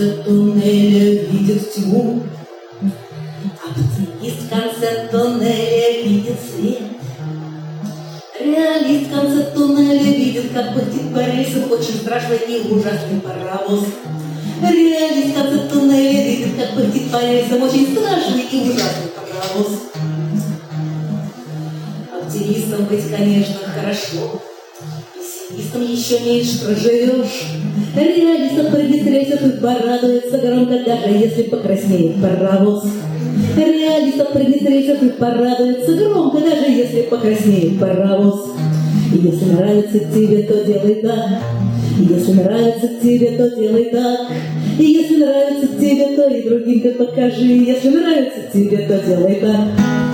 конце туннеля видит тьму, оптимист в конце туннеля видит свет. Реалист в конце туннеля видит, как пыхтит по рельсам очень страшный и ужасный паровоз. Реалист в конце туннеля видит, как пыхтит по рельсам очень страшный и ужасный паровоз. Оптимистом быть, конечно, хорошо, пессимистом еще меньше проживешь. Реалист отпрыгнет с рельсов и порадуется громко, даже если покраснеет паровоз. Реалист отпрыгнет с рельсов и порадуется громко, даже если покраснеет паровоз. И если нравится тебе, то делай так. И если нравится тебе, то делай так. И если нравится тебе, то и другим ты покажи. Если нравится тебе, то делай так.